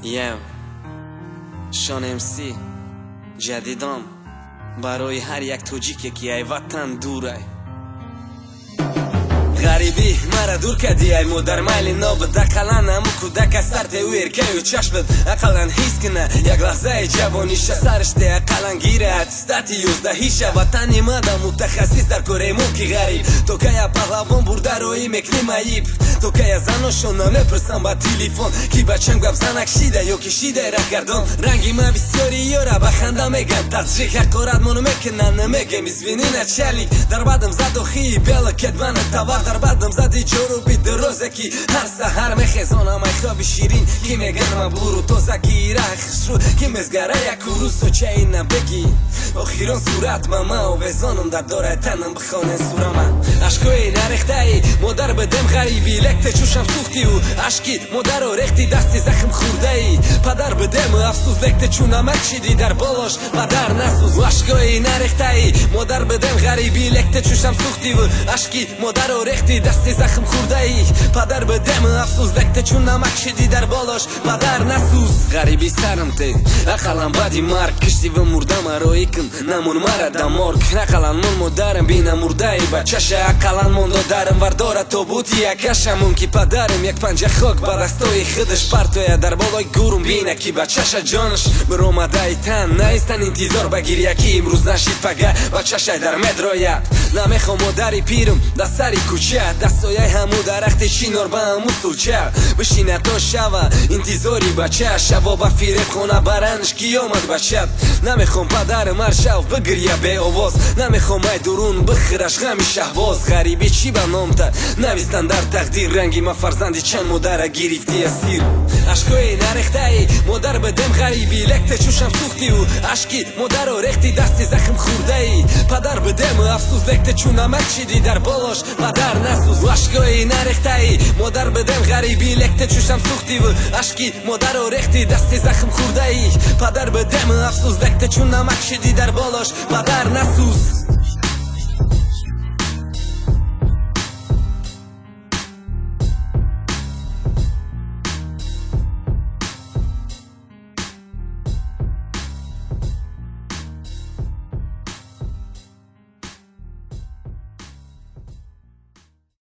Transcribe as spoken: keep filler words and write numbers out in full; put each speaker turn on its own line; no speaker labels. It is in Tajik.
یو شان امسی جدیدام برای هر یک توجیک که ای وطن دوره غریبی مرا دور کردی ای مادر میل ناب دقلانم کودک سرت و ارکه و چشمت اقلن حس کنه یک لحظه جوانیش سرش ده اقلن گیره اتستاتی یوزدهیشه وطنی مادا متخصص در کره موکی غریب تو که یا پهلوان برده روی میکنی مایب تو که یا زناشون نمیپرسن با تلیفون کی بچم گب زنک شیده یا کی شیده رهگردان رنگی ما بسیاری یورا بخنده میگن تزریق حقارت منو میکنن نمیگم بزبینی نچلی در بعدم زد و خی بیل کدوان تاور در بعدم زدی جروبی دروزه کی هر سهر میخزانم ای خواب شیرین کی میگن ما برو تو زکی رخش رو کی مزگره یک روز و چه این نبگی آخیران صورت ماما و وزانم در داره تنم بخانه سورم عشقوی نرخته ای مادر بدم غریبی لکت چوشم سوختی و عشقی مادر رو رختی دستی زخم خورده ای پدر بدم افسوس لکت چونم اکشیدی در بالاش مادر نسوز و عشقوی نرخته ای مادر بدم غریبی لکت چوشم سوختی و عشقی مادر رو رختی دستی زخم خورده ای پدر بدم افسوس لکت چونم اکشیدی در بالاش مادر نسوز غریبی سرم تی اقلم بدی مرگ کشتی و مردم روی نمون مرا دمارک نقلن من مدرم بینم مرده ای بچهش اقلن من دارم ورداره تو بوتی یکشمون کی پدرم یک پنجه خاک با دستای خودش پرتویه در بالای گورم بینه کی بچهش جانش برومده ای تن نیستن انتظار بگیر یکی امروز نشید پگه بچهش در مدرویه نمیخوام مادری پیرم در سری کوچه دستای همو درخت چینار با همو سوچه بشینه تا شوه انتظاری بچه شبا با فیره خونه برنش کی آمد بچه نمیخوام پدرم مرشو بگریه به آواز نمیخوام ای درون بخیرش غمی شهباز غریبی چی به نامته نویستن در تقدیر رنگی ما فرزندی چند مادر گرفتی اسیر عشقوی نرخته ای مادر بدم غریبی لکت چوشم سوختی و عشقی مادر رو رختی دستی زخم خورده ای پدر بدم افسوس لکت چونم اکشیدی در بالاش مادر نسوز عشقوی نرخته ای مادر بدم غریبی لکت چوشم سوختی و عشقی مادر رو رختی دستی زخم خورده ای پدر بدم افسوس لکت چونم اکشیدی در بالاش مادر نسوز